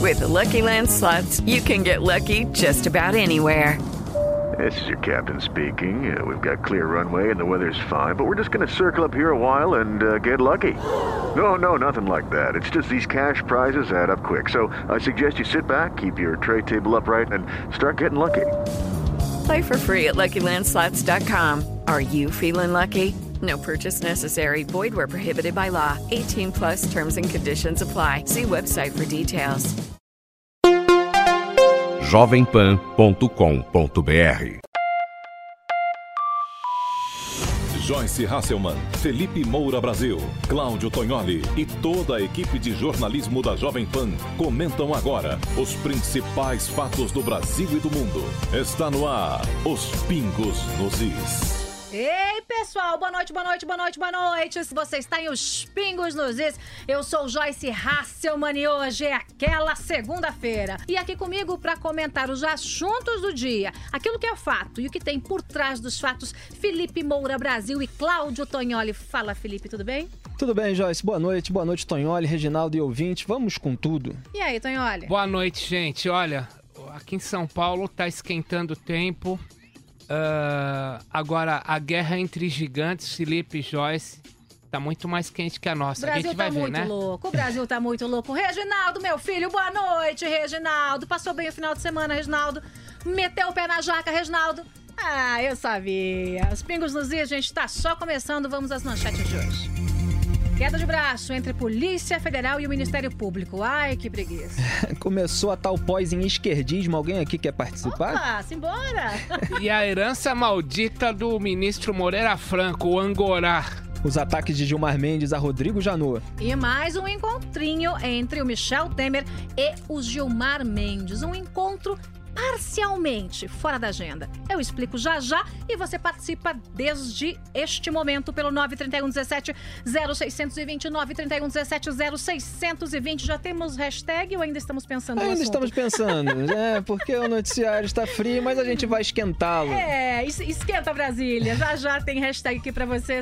With the Lucky Land Slots, you can get lucky just about anywhere. This is your captain speaking. We've got clear runway and the weather's fine, but we're just going to circle up here a while and get lucky. No, nothing like that. It's just these cash prizes add up quick. So I suggest you sit back, keep your tray table upright, and start getting lucky. Play for free at LuckyLandSlots.com. Are you feeling lucky? No purchase necessary. Void where prohibited by law. 18 plus terms and conditions apply. See website for details. jovempan.com.br. Joyce Hasselman, Felipe Moura Brasil, Cláudio Tognoli e toda a equipe de jornalismo da Jovem Pan comentam agora os principais fatos do Brasil e do mundo. Está no ar, Os Pingos nos Is. Ei, pessoal, boa noite. Se você está em Os Pingos nos Is, eu sou Joyce Hasselman e hoje é aquela segunda-feira. E aqui comigo para comentar os assuntos do dia, aquilo que é fato e o que tem por trás dos fatos, Felipe Moura Brasil e Cláudio Tognoli. Fala, Felipe, tudo bem? Tudo bem, Joyce. Boa noite, Tognoli, Reginaldo e ouvinte. Vamos com tudo. E aí, Tognoli? Boa noite, gente. Olha, aqui em São Paulo tá esquentando o tempo. Agora, a guerra entre gigantes, Felipe e Joyce, tá muito mais quente que a nossa. O Brasil a gente vai tá ver, muito né? louco. O Brasil tá muito louco. Reginaldo, meu filho, boa noite, Reginaldo. Passou bem o final de semana, Reginaldo? Meteu o pé na jaca, Reginaldo? Ah, eu sabia. Os Pingos nos Is, gente, tá só começando. Vamos às manchetes de hoje. Queda de braço entre Polícia Federal e o Ministério Público. Ai, que preguiça. Começou a tal pós em esquerdismo. Alguém aqui quer participar? Opa, simbora. E a herança maldita do ministro Moreira Franco, o Angorá. Os ataques de Gilmar Mendes a Rodrigo Janot. E mais um encontrinho entre o Michel Temer e o Gilmar Mendes. Um encontro parcialmente fora da agenda. Eu explico já e você participa desde este momento pelo 93117-0620, 93117-0620. Já temos hashtag ou ainda estamos pensando no Ainda assunto? estamos pensando, porque o noticiário está frio, mas a gente vai esquentá-lo. Esquenta Brasília. Já tem hashtag aqui pra vocês.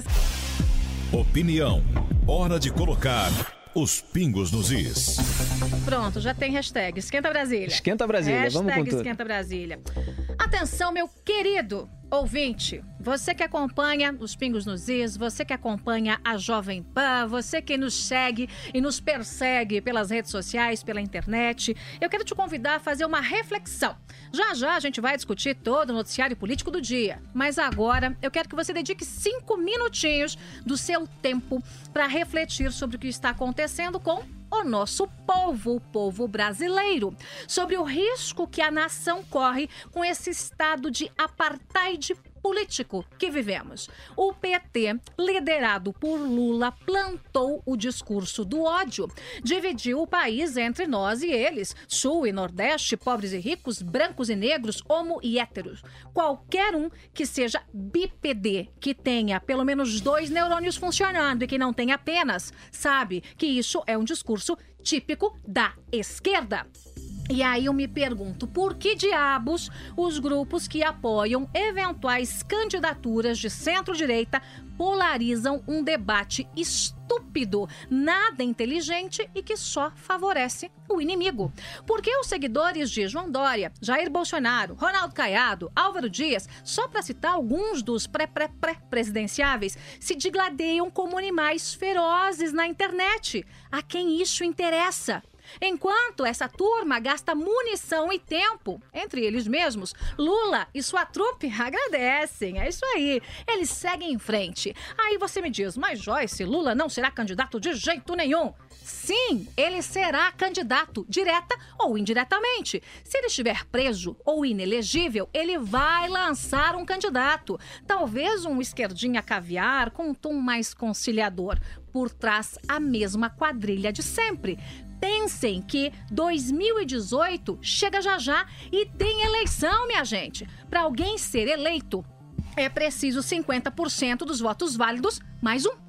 Opinião. Hora de colocar Os Pingos nos Is. Pronto, já tem hashtag. Esquenta Brasília. Esquenta Brasília, vamos com tudo. Esquenta Brasília. Atenção, meu querido ouvinte. Você que acompanha Os Pingos nos Is, você que acompanha a Jovem Pan, você que nos segue e nos persegue pelas redes sociais, pela internet, eu quero te convidar a fazer uma reflexão. Já a gente vai discutir todo o noticiário político do dia, mas agora eu quero que você dedique 5 minutinhos do seu tempo para refletir sobre o que está acontecendo com o nosso povo, o povo brasileiro, sobre o risco que a nação corre com esse estado de apartheid político que vivemos. O PT, liderado por Lula, plantou o discurso do ódio. Dividiu o país entre nós e eles, sul e nordeste, pobres e ricos, brancos e negros, homo e héteros. Qualquer um que seja bípede, que tenha pelo menos 2 neurônios funcionando e que não tenha apenas, sabe que isso é um discurso típico da esquerda. E aí eu me pergunto, por que diabos os grupos que apoiam eventuais candidaturas de centro-direita polarizam um debate estúpido, nada inteligente e que só favorece o inimigo? Por que os seguidores de João Dória, Jair Bolsonaro, Ronaldo Caiado, Álvaro Dias, só para citar alguns dos pré-presidenciáveis, se digladeiam como animais ferozes na internet? A quem isso interessa? Enquanto essa turma gasta munição e tempo entre eles mesmos, Lula e sua trupe agradecem. É isso aí. Eles seguem em frente. Aí você me diz, mas Joyce, Lula não será candidato de jeito nenhum. Sim, ele será candidato, direta ou indiretamente. Se ele estiver preso ou inelegível, ele vai lançar um candidato. Talvez um esquerdinha caviar com um tom mais conciliador. Por trás, a mesma quadrilha de sempre. Pensem que 2018 chega já e tem eleição, minha gente. Para alguém ser eleito, é preciso 50% dos votos válidos mais um.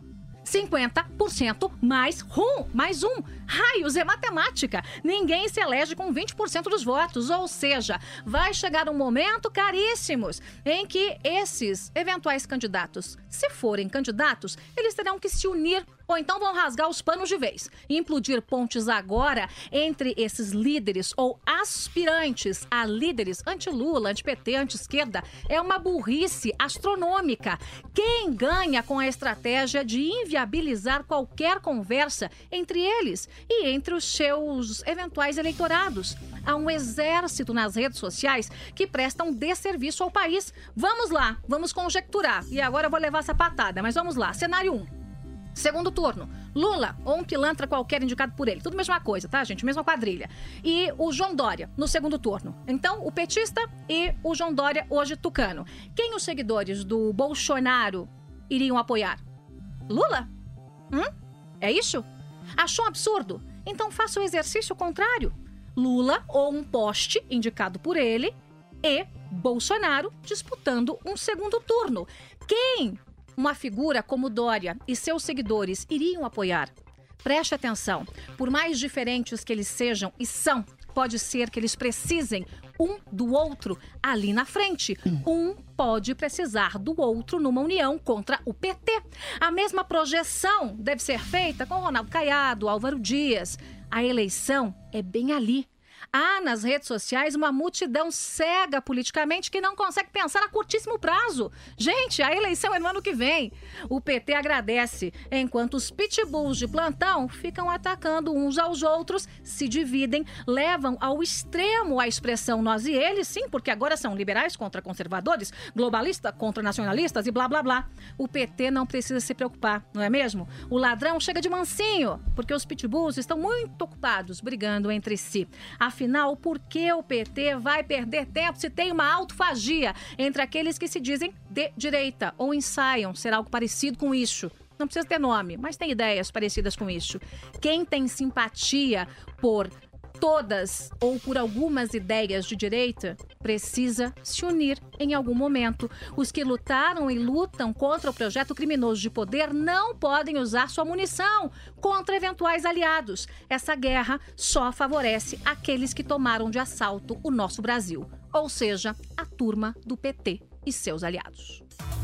50% mais um. Raios, é matemática. Ninguém se elege com 20% dos votos. Ou seja, vai chegar um momento, caríssimos, em que esses eventuais candidatos, se forem candidatos, eles terão que se unir Ou então vão rasgar os panos de vez e implodir pontes agora entre esses líderes ou aspirantes a líderes anti-Lula, anti-PT, anti-esquerda. É uma burrice astronômica. Quem ganha com a estratégia de inviabilizar qualquer conversa entre eles e entre os seus eventuais eleitorados? Há um exército nas redes sociais que presta um desserviço ao país. Vamos lá, vamos conjecturar. E agora eu vou levar essa patada, mas vamos lá. Cenário 1. Segundo turno, Lula ou um pilantra qualquer indicado por ele. Tudo mesma coisa, tá, gente? Mesma quadrilha. E o João Dória no segundo turno. Então, o petista e o João Dória, hoje tucano. Quem os seguidores do Bolsonaro iriam apoiar? Lula? É isso? Achou um absurdo? Então faça o exercício contrário. Lula ou um poste indicado por ele e Bolsonaro disputando um segundo turno. Quem uma figura como Dória e seus seguidores iriam apoiar? Preste atenção. Por mais diferentes que eles sejam e são, pode ser que eles precisem um do outro ali na frente. Um pode precisar do outro numa união contra o PT. A mesma projeção deve ser feita com Ronaldo Caiado, Álvaro Dias. A eleição é bem ali. Há nas redes sociais uma multidão cega politicamente que não consegue pensar a curtíssimo prazo. Gente, a eleição é no ano que vem. O PT agradece, enquanto os pitbulls de plantão ficam atacando uns aos outros, se dividem, levam ao extremo a expressão nós e eles, sim, porque agora são liberais contra conservadores, globalistas contra nacionalistas e blá, blá, blá. O PT não precisa se preocupar, não é mesmo? O ladrão chega de mansinho, porque os pitbulls estão muito ocupados brigando entre si. Afinal, por que o PT vai perder tempo se tem uma autofagia entre aqueles que se dizem de direita ou ensaiam ser algo parecido com isso? Não precisa ter nome, mas tem ideias parecidas com isso. Quem tem simpatia por todas ou por algumas ideias de direita precisa se unir em algum momento. Os que lutaram e lutam contra o projeto criminoso de poder não podem usar sua munição contra eventuais aliados. Essa guerra só favorece aqueles que tomaram de assalto o nosso Brasil, ou seja, a turma do PT e seus aliados.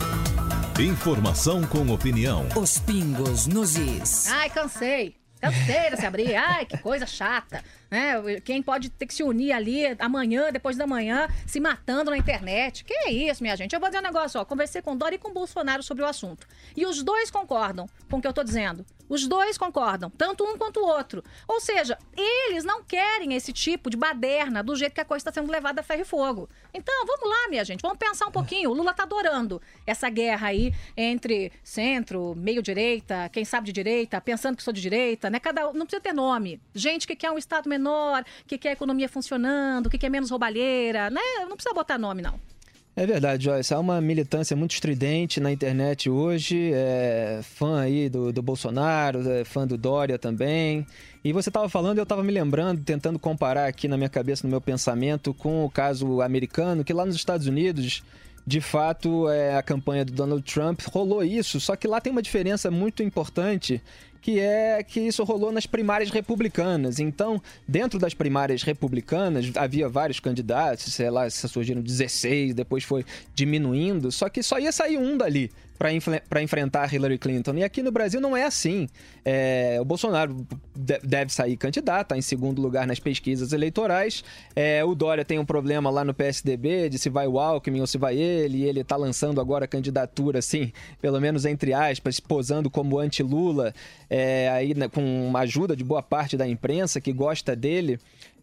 Informação com opinião. Os pingos nos is. Ai, cansei de se abrir. Ai, que coisa chata. Quem pode ter que se unir ali amanhã, depois da manhã, se matando na internet. Que é isso, minha gente? Eu vou dizer um negócio, ó. Conversei com Dória e com Bolsonaro sobre o assunto. E os dois concordam com o que eu tô dizendo. Os dois concordam, tanto um quanto o outro. Ou seja, eles não querem esse tipo de baderna do jeito que a coisa está sendo levada a ferro e fogo. Então, vamos lá, minha gente. Vamos pensar um pouquinho. O Lula tá adorando essa guerra aí entre centro, meio-direita, quem sabe de direita, pensando que sou de direita, né? Não precisa ter nome. Gente que quer um Estado menor, que quer a economia funcionando, que quer menos roubalheira, né? Não precisa botar nome, não. É verdade, Joyce. Há uma militância muito estridente na internet hoje. Fã aí do Bolsonaro, fã do Dória também. E você estava falando, eu estava me lembrando, tentando comparar aqui na minha cabeça, no meu pensamento, com o caso americano, que lá nos Estados Unidos, de fato, a campanha do Donald Trump rolou isso. Só que lá tem uma diferença muito importante, que é que isso rolou nas primárias republicanas. Então, dentro das primárias republicanas, havia vários candidatos, sei lá, surgiram 16, depois foi diminuindo, só que só ia sair um dali para enfrentar a Hillary Clinton. E aqui no Brasil não é assim. O Bolsonaro deve sair candidato, está em segundo lugar nas pesquisas eleitorais. O Dória tem um problema lá no PSDB, de se vai o Alckmin ou se vai ele, e ele está lançando agora a candidatura, assim, pelo menos entre aspas, posando como anti-Lula, aí, com a ajuda de boa parte da imprensa que gosta dele.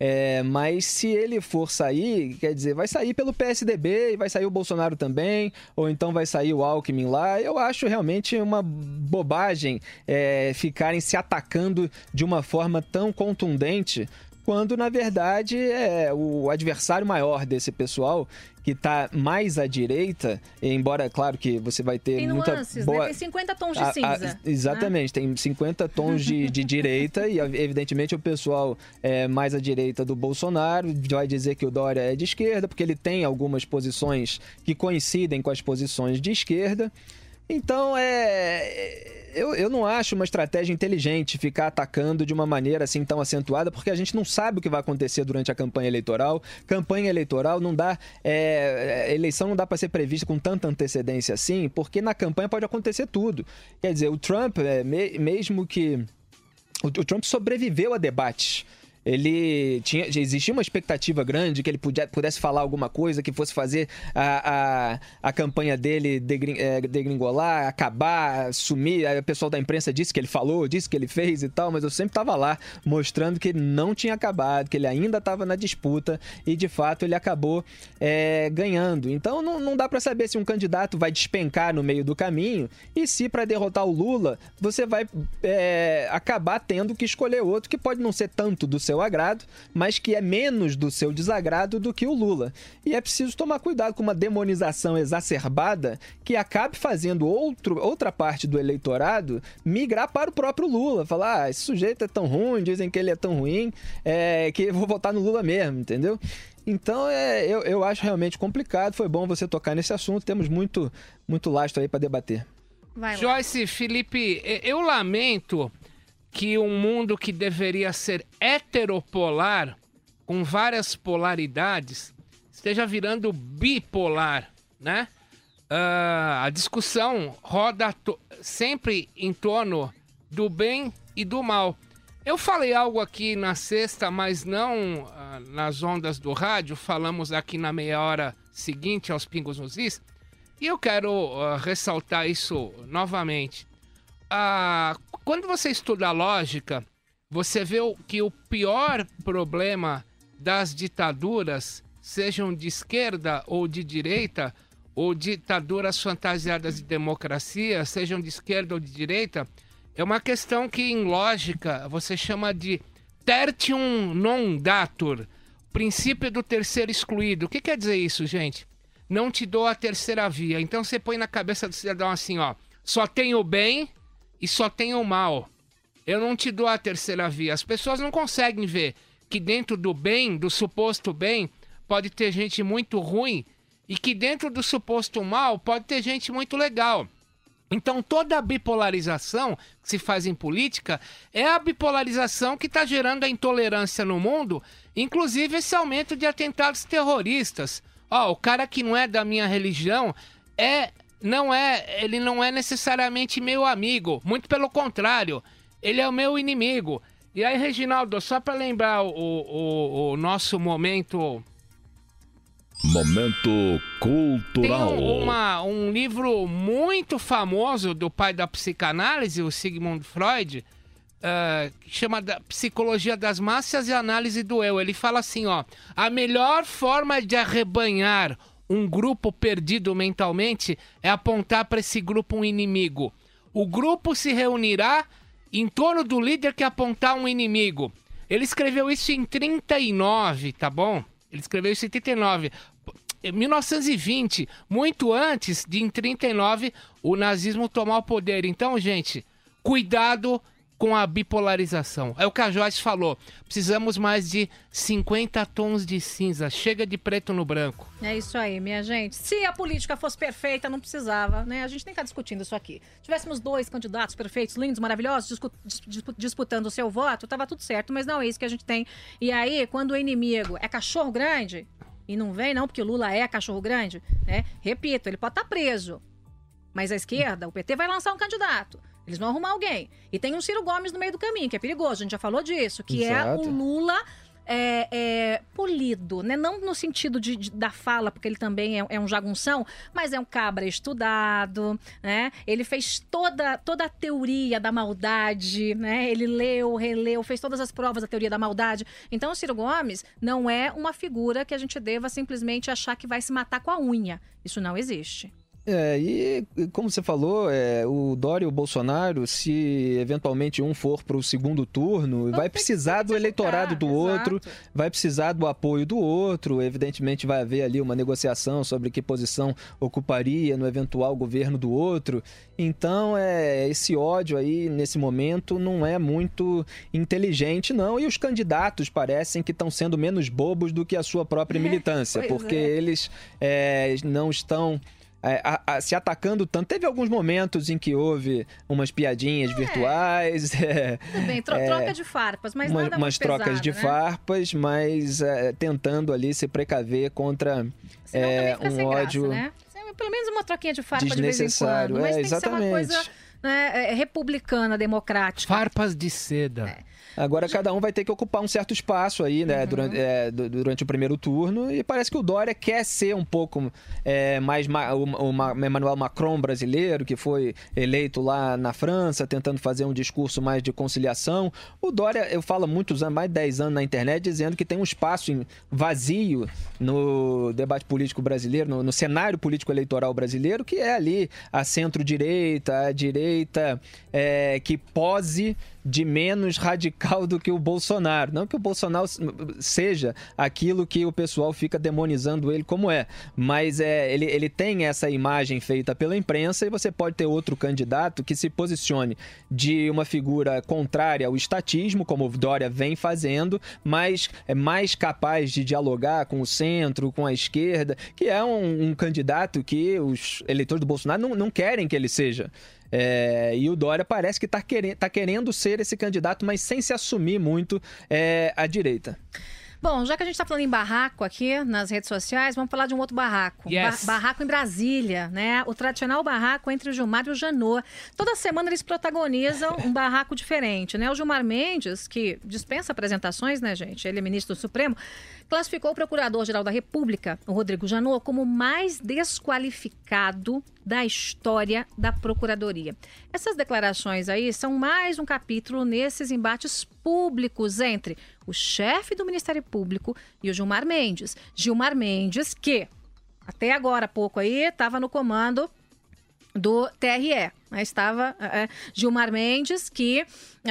Mas se ele for sair, quer dizer, vai sair pelo PSDB e vai sair o Bolsonaro também, ou então vai sair o Alckmin lá. Eu acho realmente uma bobagem ficarem se atacando de uma forma tão contundente, quando, na verdade, o adversário maior desse pessoal, que está mais à direita, embora, claro que você vai ter tem muita nuances, boa... né? Tem 50 tons de cinza. Exatamente, tem 50 tons de direita e, evidentemente, o pessoal mais à direita do Bolsonaro vai dizer que o Dória é de esquerda, porque ele tem algumas posições que coincidem com as posições de esquerda. Então, eu não acho uma estratégia inteligente ficar atacando de uma maneira assim tão acentuada, porque a gente não sabe o que vai acontecer durante a campanha eleitoral. Campanha eleitoral não dá... eleição não dá para ser prevista com tanta antecedência assim, porque na campanha pode acontecer tudo. Quer dizer, o Trump, mesmo que... O Trump sobreviveu a debates. Existia uma expectativa grande que ele pudesse falar alguma coisa que fosse fazer a campanha dele degringolar, acabar, sumir. Aí o pessoal da imprensa disse que ele falou, disse que ele fez e tal, mas eu sempre estava lá mostrando que ele não tinha acabado, que ele ainda estava na disputa e, de fato, ele acabou ganhando. Então, não dá para saber se um candidato vai despencar no meio do caminho e se, para derrotar o Lula, você vai acabar tendo que escolher outro que pode não ser tanto do seu agrado, mas que é menos do seu desagrado do que o Lula. E é preciso tomar cuidado com uma demonização exacerbada que acabe fazendo outra parte do eleitorado migrar para o próprio Lula. Falar, esse sujeito é tão ruim, dizem que ele é tão ruim, que eu vou votar no Lula mesmo, entendeu? Então, eu acho realmente complicado. Foi bom você tocar nesse assunto. Temos muito lastro aí para debater. Vai lá. Joyce, Felipe, eu lamento que um mundo que deveria ser heteropolar, com várias polaridades, esteja virando bipolar, né? A discussão roda sempre em torno do bem e do mal. Eu falei algo aqui na sexta, mas não nas ondas do rádio, falamos aqui na meia hora seguinte aos Pingos nos Is, e eu quero ressaltar isso novamente. Quando você estuda a lógica, você vê que o pior problema das ditaduras, sejam de esquerda ou de direita, ou ditaduras fantasiadas de democracia, sejam de esquerda ou de direita, é uma questão que em lógica você chama de tertium non datur, princípio do terceiro excluído. O que quer dizer isso, gente? Não te dou a terceira via. Então você põe na cabeça do cidadão assim, ó, só tem o bem e só tem o mal. Eu não te dou a terceira via. As pessoas não conseguem ver que dentro do bem, do suposto bem, pode ter gente muito ruim e que dentro do suposto mal pode ter gente muito legal. Então toda a bipolarização que se faz em política é a bipolarização que está gerando a intolerância no mundo, inclusive esse aumento de atentados terroristas. O cara que não é da minha religião ele não é necessariamente meu amigo, muito pelo contrário, ele é o meu inimigo. E aí, Reginaldo, só para lembrar o nosso momento cultural. Tem um livro muito famoso do pai da psicanálise, o Sigmund Freud, que chama Psicologia das Massas e Análise do Eu. Ele fala assim, a melhor forma de arrebanhar um grupo perdido mentalmente é apontar para esse grupo um inimigo. O grupo se reunirá em torno do líder que apontar um inimigo. Ele escreveu isso em 39, tá bom? Ele escreveu isso em 39. Em 1920, muito antes de, em 39, o nazismo tomar o poder. Então, gente, cuidado com a bipolarização. É o que a Joyce falou. Precisamos mais de 50 tons de cinza. Chega de preto no branco. É isso aí, minha gente. Se a política fosse perfeita, não precisava, né? A gente nem tá discutindo isso aqui. Se tivéssemos 2 candidatos perfeitos, lindos, maravilhosos, disputando o seu voto, tava tudo certo, mas não é isso que a gente tem. E aí, quando o inimigo é cachorro grande, e não vem não, porque o Lula é cachorro grande, né? Repito, ele pode estar preso, mas a esquerda, o PT vai lançar um candidato. Eles vão arrumar alguém. E tem um Ciro Gomes no meio do caminho, que é perigoso, a gente já falou disso, que Exato. é o Lula polido, né? Não no sentido da fala, porque ele também é um jagunção, mas é um cabra estudado, né? Ele fez toda a teoria da maldade, né? Ele leu, releu, fez todas as provas da teoria da maldade. Então o Ciro Gomes não é uma figura que a gente deva simplesmente achar que vai se matar com a unha. Isso não existe. E como você falou, o Dória e o Bolsonaro, se eventualmente um for para o segundo turno, vai precisar do eleitorado do outro, vai precisar do apoio do outro, evidentemente vai haver ali uma negociação sobre que posição ocuparia no eventual governo do outro. Então, esse ódio aí, nesse momento, não é muito inteligente, não. E os candidatos parecem que estão sendo menos bobos do que a sua própria militância, porque eles não estão se atacando tanto. Teve alguns momentos em que houve umas piadinhas virtuais. Tudo bem, troca de farpas, mas nada umas muito pesado, trocas de farpas, mas tentando ali se precaver contra um ódio graça, né? Pelo menos uma troquinha de farpa de vez em desnecessário. quando. Mas tem exatamente. que ser uma coisa, né, republicana, democrática. Farpas de seda. Agora cada um vai ter que ocupar um certo espaço aí, né, durante o primeiro turno, e parece que o Dória quer ser um pouco mais o Emmanuel Macron brasileiro, que foi eleito lá na França, tentando fazer um discurso mais de conciliação. O Dória, eu falo há muitos anos, mais de 10 anos na internet, dizendo que tem um espaço vazio no debate político brasileiro, no cenário político eleitoral brasileiro, que é ali a centro-direita, a direita que pose de menos radical do que o Bolsonaro. Não que o Bolsonaro seja aquilo que o pessoal fica demonizando ele como mas ele tem essa imagem feita pela imprensa, e você pode ter outro candidato que se posicione de uma figura contrária ao estatismo, como o Dória vem fazendo, mas é mais capaz de dialogar com o centro, com a esquerda, que é um candidato que os eleitores do Bolsonaro não querem que ele seja. E o Dória parece que está querendo ser esse candidato, mas sem se assumir muito à direita. Bom, já que a gente está falando em barraco aqui nas redes sociais, vamos falar de um outro barraco. Yes. Barraco em Brasília, né? O tradicional barraco entre o Gilmar e o Janot. Toda semana eles protagonizam um barraco diferente, né? O Gilmar Mendes, que dispensa apresentações, né, gente? Ele é ministro do Supremo, classificou o Procurador-Geral da República, o Rodrigo Janot, como o mais desqualificado da história da Procuradoria. Essas declarações aí são mais um capítulo nesses embates públicos entre o chefe do Ministério Público e o Gilmar Mendes. Gilmar Mendes, que até agora há pouco aí estava no comando do TRE. Estava Gilmar Mendes, que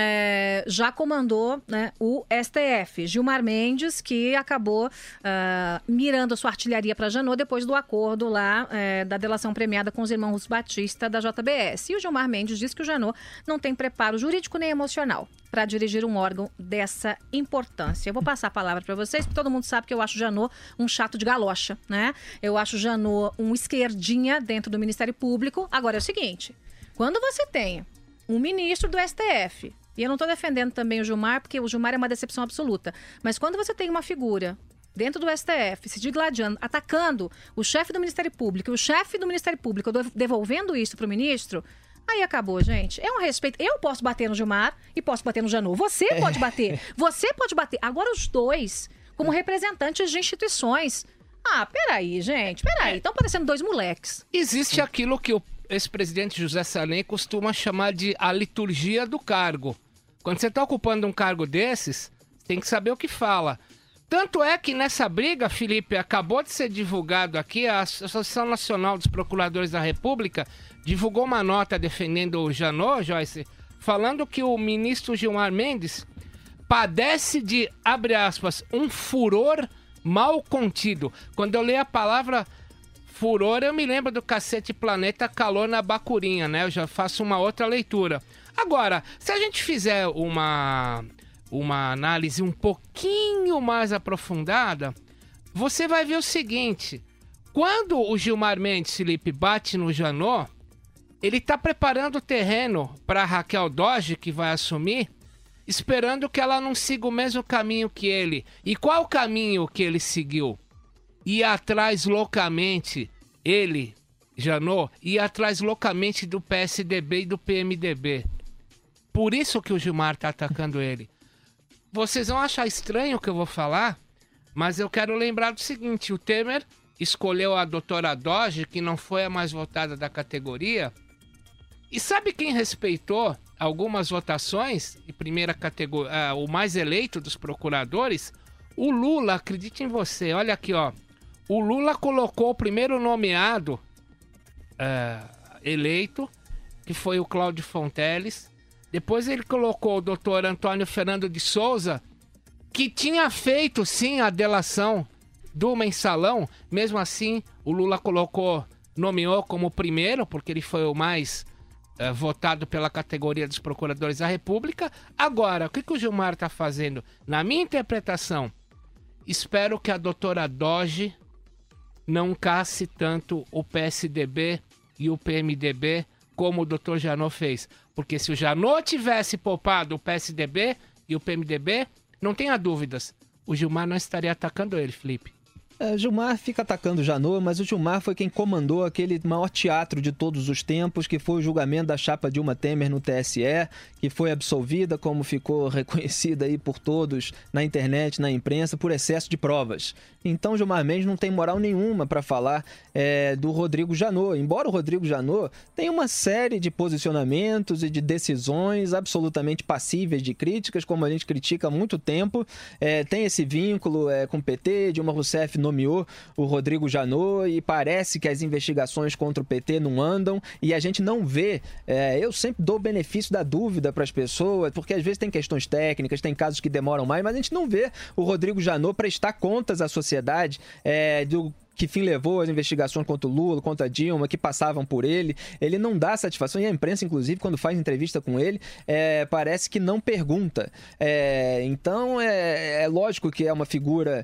já comandou, né, o STF. Gilmar Mendes, que acabou mirando a sua artilharia para Janot depois do acordo lá da delação premiada com os irmãos Batista da JBS. E o Gilmar Mendes diz que o Janot não tem preparo jurídico nem emocional para dirigir um órgão dessa importância. Eu vou passar a palavra para vocês, porque todo mundo sabe que eu acho o Janot um chato de galocha, né? Eu acho o Janot um esquerdinha dentro do Ministério Público. Agora é o seguinte: quando você tem um ministro do STF, e eu não estou defendendo também o Gilmar, porque o Gilmar é uma decepção absoluta, mas quando você tem uma figura dentro do STF se digladiando, atacando o chefe do Ministério Público, e o chefe do Ministério Público devolvendo isso para o ministro, aí acabou, gente. É um respeito. Eu posso bater no Gilmar e posso bater no Janot. Você pode bater. Você pode bater. Agora os dois, como representantes de instituições. Peraí, gente. Peraí. Estão parecendo dois moleques. Existe aquilo que o ex-presidente José Sarney costuma chamar de a liturgia do cargo. Quando você está ocupando um cargo desses, tem que saber o que fala. Tanto é que nessa briga, Felipe, acabou de ser divulgado aqui, a Associação Nacional dos Procuradores da República divulgou uma nota defendendo o Janot, Joyce, falando que o ministro Gilmar Mendes padece de, abre aspas, um furor mal contido. Quando eu leio a palavra furor, eu me lembro do Cacete Planeta Calor na Bacurinha, né? Eu já faço uma outra leitura. Agora, se a gente fizer uma análise um pouquinho mais aprofundada, você vai ver o seguinte: quando o Gilmar Mendes, Felipe, bate no Janot, ele está preparando o terreno para a Raquel Dodge, que vai assumir, esperando que ela não siga o mesmo caminho que ele. E qual o caminho que ele seguiu? Ir atrás loucamente, ele, Janot, ir atrás loucamente do PSDB e do PMDB. Por isso que o Gilmar está atacando ele. Vocês vão achar estranho o que eu vou falar, mas eu quero lembrar do seguinte: o Temer escolheu a doutora Dodge, que não foi a mais votada da categoria, e sabe quem respeitou algumas votações e primeira categoria, o mais eleito dos procuradores? O Lula, acredite em você, olha aqui, ó. O Lula colocou o primeiro nomeado eleito, que foi o Cláudio Fonteles. Depois ele colocou o doutor Antônio Fernando de Souza, que tinha feito, sim, a delação do Mensalão. Mesmo assim, o Lula nomeou como primeiro, porque ele foi o mais votado pela categoria dos procuradores da República. Agora, o que o Gilmar está fazendo? Na minha interpretação, espero que a doutora Dodge não casse tanto o PSDB e o PMDB como o Dr. Janot fez. Porque se o Janot tivesse poupado o PSDB e o PMDB, não tenha dúvidas, o Gilmar não estaria atacando ele, Felipe. Gilmar fica atacando o Janot, mas o Gilmar foi quem comandou aquele maior teatro de todos os tempos, que foi o julgamento da chapa Dilma Temer no TSE, que foi absolvida, como ficou reconhecida aí por todos na internet, na imprensa, por excesso de provas. Então, Gilmar Mendes não tem moral nenhuma para falar do Rodrigo Janot. Embora o Rodrigo Janot tenha uma série de posicionamentos e de decisões absolutamente passíveis de críticas, como a gente critica há muito tempo, tem esse vínculo com o PT, Dilma Rousseff nomeou o Rodrigo Janot e parece que as investigações contra o PT não andam e a gente não vê. Eu sempre dou o benefício da dúvida para as pessoas, porque às vezes tem questões técnicas, tem casos que demoram mais, mas a gente não vê o Rodrigo Janot prestar contas à sociedade do que fim levou as investigações contra o Lula, contra a Dilma, que passavam por ele. Ele não dá satisfação, e a imprensa, inclusive, quando faz entrevista com ele, parece que não pergunta. Então, é lógico que é uma figura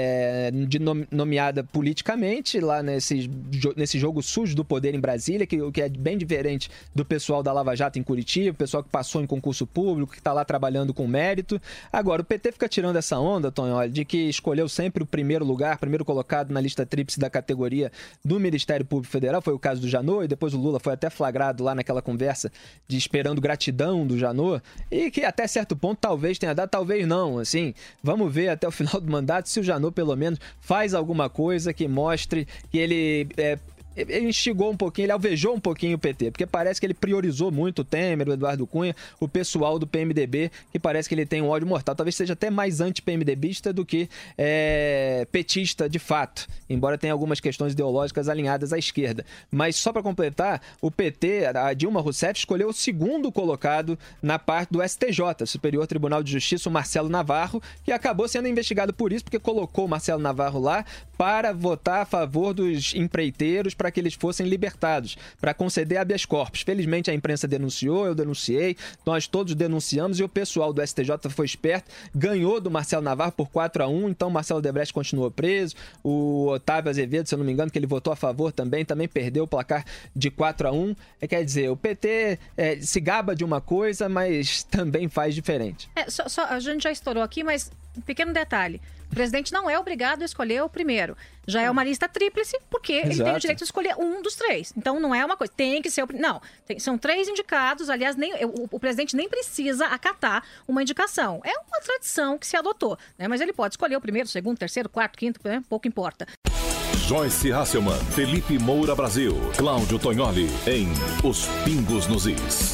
nomeada politicamente, lá nesse jogo sujo do poder em Brasília, que é bem diferente do pessoal da Lava Jato em Curitiba, o pessoal que passou em concurso público, que está lá trabalhando com mérito. Agora, o PT fica tirando essa onda, Tonholi, de que escolheu sempre o primeiro lugar, primeiro colocado na lista tríplice da categoria do Ministério Público Federal, foi o caso do Janot, e depois o Lula foi até flagrado lá naquela conversa de esperando gratidão do Janot, e que até certo ponto talvez tenha dado, talvez não, assim, vamos ver até o final do mandato se o Janot pelo menos faz alguma coisa que mostre que ele instigou um pouquinho, ele alvejou um pouquinho o PT, porque parece que ele priorizou muito o Temer, o Eduardo Cunha, o pessoal do PMDB, que parece que ele tem um ódio mortal, talvez seja até mais anti-PMDBista do que petista de fato, embora tenha algumas questões ideológicas alinhadas à esquerda. Mas só para completar, o PT, a Dilma Rousseff, escolheu o segundo colocado na parte do STJ, Superior Tribunal de Justiça, o Marcelo Navarro, que acabou sendo investigado por isso, porque colocou o Marcelo Navarro lá para votar a favor dos empreiteiros, para que eles fossem libertados, para conceder habeas corpus. Felizmente a imprensa denunciou, eu denunciei, nós todos denunciamos e o pessoal do STJ foi esperto, ganhou do Marcelo Navarro por 4-1, então o Marcelo Odebrecht continuou preso, o Otávio Azevedo, se eu não me engano, que ele votou a favor também perdeu o placar de 4-1. Quer dizer, o PT se gaba de uma coisa, mas também faz diferente. A gente já estourou aqui, mas um pequeno detalhe. O presidente não é obrigado a escolher o primeiro. Já é uma lista tríplice, porque ele tem o direito de escolher um dos três. Então, não é uma coisa, tem que ser o... Não, são 3 indicados, aliás, o presidente nem precisa acatar uma indicação. É uma tradição que se adotou, né? Mas ele pode escolher o primeiro, o segundo, o terceiro, o quarto, o quinto, né? Pouco importa. Joyce Hasselman, Felipe Moura Brasil, Cláudio Tonholi, em Os Pingos nos Is.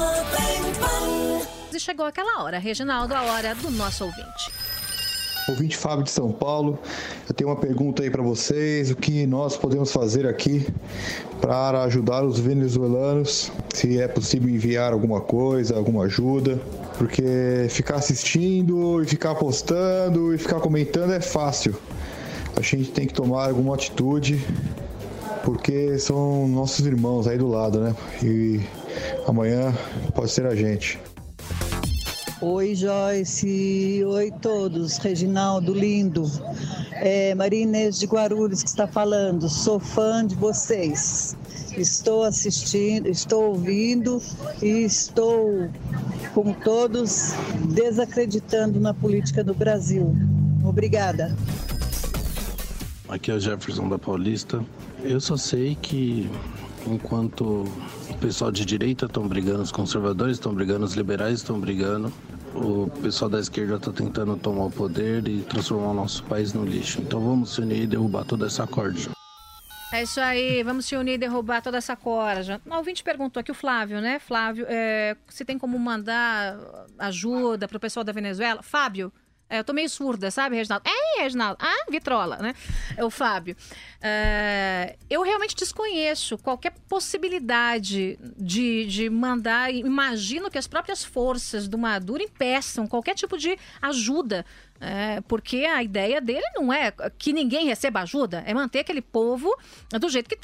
E chegou aquela hora, Reginaldo, a hora do nosso ouvinte. Ouvinte Fábio de São Paulo, eu tenho uma pergunta aí para vocês, o que nós podemos fazer aqui para ajudar os venezuelanos, se é possível enviar alguma coisa, alguma ajuda, porque ficar assistindo e ficar postando e ficar comentando é fácil, a gente tem que tomar alguma atitude, porque são nossos irmãos aí do lado, né, e amanhã pode ser a gente. Oi, Joyce. Oi, todos. Reginaldo, lindo. Maria Inês de Guarulhos que está falando. Sou fã de vocês. Estou assistindo, estou ouvindo e estou, como todos, desacreditando na política do Brasil. Obrigada. Aqui é o Jefferson da Paulista. Eu só sei que enquanto o pessoal de direita estão brigando, os conservadores estão brigando, os liberais estão brigando, o pessoal da esquerda está tentando tomar o poder e transformar o nosso país no lixo. Então vamos se unir e derrubar toda essa corda. É isso aí, vamos se unir e derrubar toda essa corda. O ouvinte perguntou aqui, o Flávio, né? Flávio, se tem como mandar ajuda para o pessoal da Venezuela? Fábio, eu tô meio surda, sabe, Reginaldo? Reginaldo. Vitrola, né? É o Fábio. Eu realmente desconheço qualquer possibilidade de mandar. Imagino que as próprias forças do Maduro impeçam qualquer tipo de ajuda. Porque a ideia dele não é que ninguém receba ajuda, é manter aquele povo do jeito que está.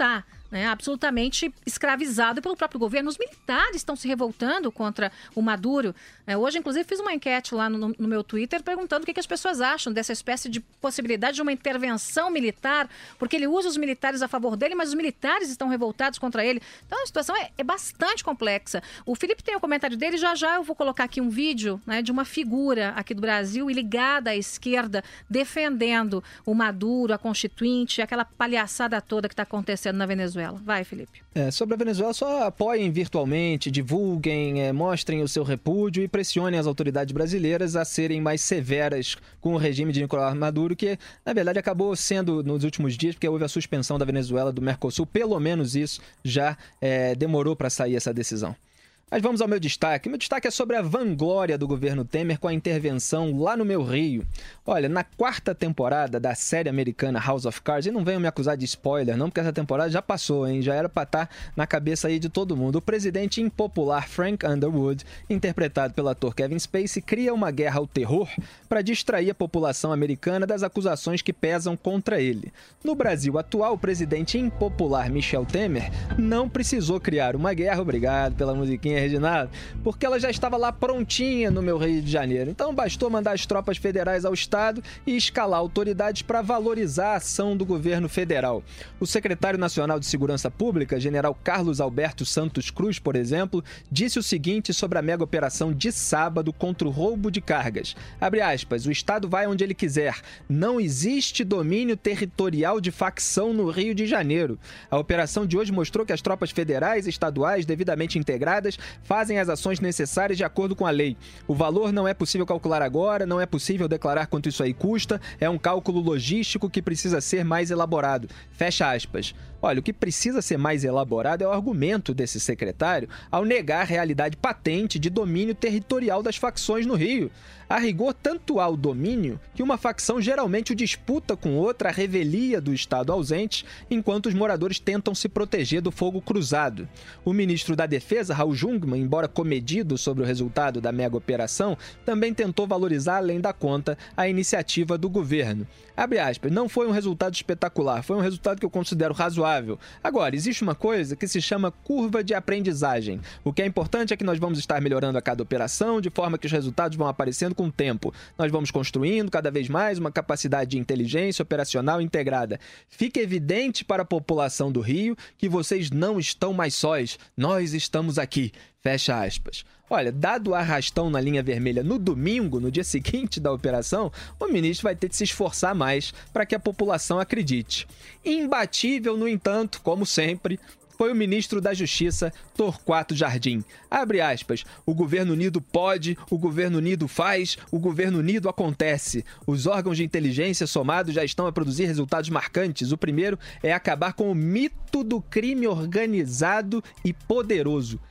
né, absolutamente escravizado pelo próprio governo. Os militares estão se revoltando contra o Maduro. Hoje, inclusive, fiz uma enquete lá no meu Twitter perguntando o que as pessoas acham dessa espécie de possibilidade de uma intervenção militar, porque ele usa os militares a favor dele, mas os militares estão revoltados contra ele. Então, a situação é bastante complexa. O Felipe tem o comentário dele, já eu vou colocar aqui um vídeo, né, de uma figura aqui do Brasil e ligada à esquerda, defendendo o Maduro, a Constituinte, aquela palhaçada toda que está acontecendo na Venezuela. Vai, Felipe. Sobre a Venezuela, só apoiem virtualmente, divulguem, mostrem o seu repúdio e pressionem as autoridades brasileiras a serem mais severas com o regime de Nicolás Maduro, que, na verdade, acabou sendo nos últimos dias, porque houve a suspensão da Venezuela do Mercosul. Pelo menos isso já demorou para sair essa decisão. Mas vamos ao meu destaque. Meu destaque é sobre a vanglória do governo Temer com a intervenção lá no meu Rio. Olha, na 4ª temporada da série americana House of Cards, e não venham me acusar de spoiler não, porque essa temporada já passou, hein? Já era pra estar na cabeça aí de todo mundo. O presidente impopular Frank Underwood, interpretado pelo ator Kevin Spacey, cria uma guerra ao terror para distrair a população americana das acusações que pesam contra ele. No Brasil atual, o presidente impopular Michel Temer não precisou criar uma guerra, obrigado pela musiquinha, Reginaldo, porque ela já estava lá prontinha no meu Rio de Janeiro. Então bastou mandar as tropas federais ao estado e escalar autoridades para valorizar a ação do governo federal. O secretário nacional de Segurança Pública, general Carlos Alberto Santos Cruz, por exemplo, disse o seguinte sobre a mega operação de sábado contra o roubo de cargas. Abre aspas, o estado vai onde ele quiser. Não existe domínio territorial de facção no Rio de Janeiro. A operação de hoje mostrou que as tropas federais e estaduais devidamente integradas fazem as ações necessárias de acordo com a lei. O valor não é possível calcular agora, não é possível declarar quanto isso aí custa, é um cálculo logístico que precisa ser mais elaborado. Fecha aspas. Olha, o que precisa ser mais elaborado é o argumento desse secretário ao negar a realidade patente de domínio territorial das facções no Rio. A rigor, tanto há o domínio que uma facção geralmente o disputa com outra à revelia do Estado ausente, enquanto os moradores tentam se proteger do fogo cruzado. O ministro da Defesa, Raul Jungmann, embora comedido sobre o resultado da mega operação, também tentou valorizar além da conta a iniciativa do governo. Abre aspas, não foi um resultado espetacular, foi um resultado que eu considero razoável. Agora, existe uma coisa que se chama curva de aprendizagem. O que é importante é que nós vamos estar melhorando a cada operação, de forma que os resultados vão aparecendo com o tempo. Nós vamos construindo cada vez mais uma capacidade de inteligência operacional integrada. Fica evidente para a população do Rio que vocês não estão mais sós. Nós estamos aqui. Fecha aspas. Olha, dado o arrastão na linha vermelha no domingo, no dia seguinte da operação, o ministro vai ter de se esforçar mais para que a população acredite. Imbatível, no entanto, como sempre, foi o ministro da Justiça, Torquato Jardim. Abre aspas, o governo unido pode, o governo unido faz, o governo unido acontece. Os órgãos de inteligência somados já estão a produzir resultados marcantes. O primeiro é acabar com o mito do crime organizado e poderoso.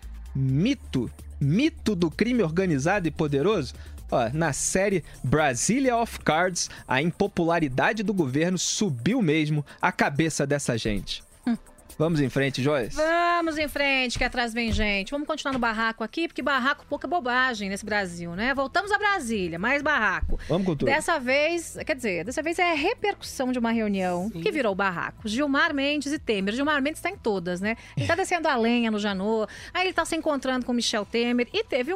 Mito do crime organizado e poderoso? Na série Brasilia of Cards, a impopularidade do governo subiu mesmo a cabeça dessa gente. Vamos em frente, Joyce? Vamos em frente, que atrás vem gente. Vamos continuar no barraco aqui, porque barraco pouca bobagem nesse Brasil, né? Voltamos a Brasília, mais barraco. Vamos com tudo. Dessa vez é a repercussão de uma reunião que virou barraco. Gilmar Mendes e Temer. Gilmar Mendes está em todas, né? Ele tá descendo a lenha no Janot, aí ele tá se encontrando com Michel Temer e teve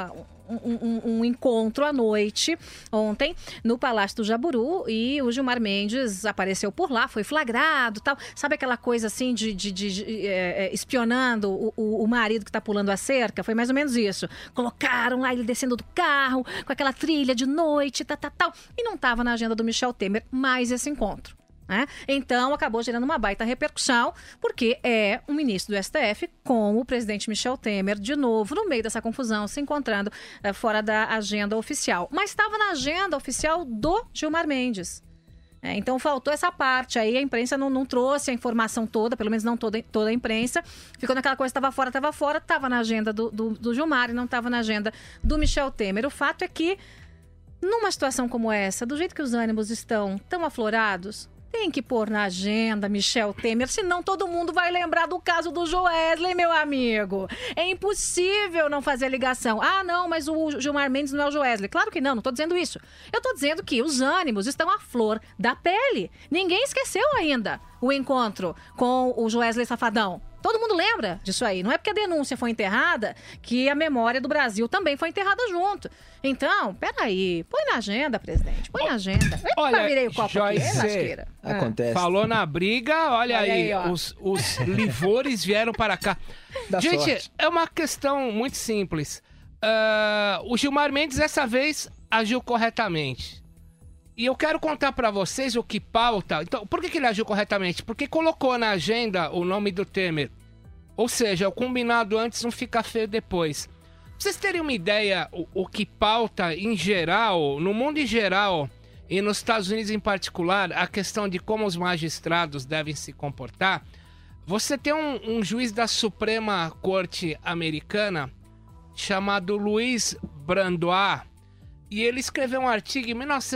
um encontro à noite, ontem, no Palácio do Jaburu, e o Gilmar Mendes apareceu por lá, foi flagrado, tal. Sabe aquela coisa assim de espionando o marido que tá pulando a cerca? Foi mais ou menos isso. Colocaram lá ele descendo do carro, com aquela trilha de noite, tal. E não tava na agenda do Michel Temer mais esse encontro. Então acabou gerando uma baita repercussão, porque é um ministro do STF com o presidente Michel Temer de novo no meio dessa confusão, se encontrando fora da agenda oficial, mas estava na agenda oficial do Gilmar Mendes. Então faltou essa parte aí, a imprensa não trouxe a informação toda, pelo menos não toda a imprensa, ficou naquela coisa, estava fora, estava na agenda do Gilmar e não estava na agenda do Michel Temer. O fato é que numa situação como essa, do jeito que os ânimos estão tão aflorados, tem que pôr na agenda Michel Temer, senão todo mundo vai lembrar do caso do Joesley, meu amigo. É impossível não fazer ligação. Ah, não, mas o Gilmar Mendes não é o Joesley. Claro que não estou dizendo isso. Eu estou dizendo que os ânimos estão à flor da pele. Ninguém esqueceu ainda o encontro com o Joesley Safadão. Todo mundo lembra disso aí. Não é porque a denúncia foi enterrada que a memória do Brasil também foi enterrada junto. Então, peraí. Põe na agenda, presidente. Põe na agenda. Olha, virei o copo Joyce, aqui, lasqueira. Acontece. Falou na briga, olha aí os livores vieram para cá. Gente, sorte. é uma questão muito simples. O Gilmar Mendes, dessa vez, agiu corretamente. E eu quero contar pra vocês o que pauta. Então, por que ele agiu corretamente? Porque colocou na agenda o nome do Temer. Ou seja, o combinado antes não fica feio depois. Pra vocês terem uma ideia, o que pauta em geral, no mundo em geral, e nos Estados Unidos em particular, a questão de como os magistrados devem se comportar. Você tem um juiz da Suprema Corte Americana chamado Luiz Brandois. E ele escreveu um artigo em